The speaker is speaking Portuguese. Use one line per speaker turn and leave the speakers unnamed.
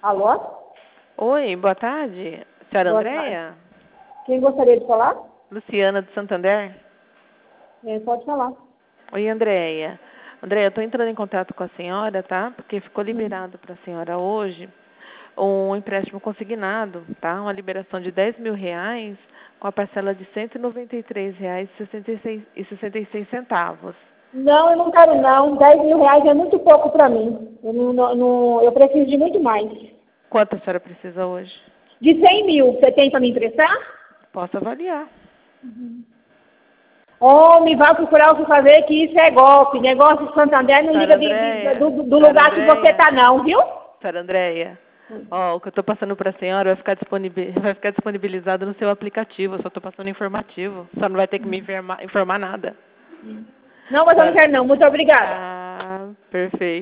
Alô?
Oi, boa tarde. Senhora
Boa
Andréia?
tarde. Quem gostaria de falar?
Luciana de Santander?
Pode falar.
Oi, Andréia. Andréia, eu estou entrando em contato com a senhora, tá? Porque ficou liberado para a senhora hoje um empréstimo consignado, tá? Uma liberação de R$ 10.000 com a parcela de R$ 193,66.
Não, eu não quero não. R$ 10.000 é muito pouco para mim. Eu preciso de muito mais.
Quanto a senhora precisa hoje?
De 100 mil, você tem para me emprestar?
Posso avaliar.
Homem, vai procurar o que fazer, que isso é golpe. Negócio de Santander não
Senhora
liga
Andréia,
do lugar que você tá não, viu?
Senhora Andréia, ó, o que eu estou passando para a senhora vai ficar disponibilizado no seu aplicativo. Eu só estou passando informativo. Só não vai ter que me informar nada.
Não, mas eu não quero não. Muito obrigada.
Ah, perfeito.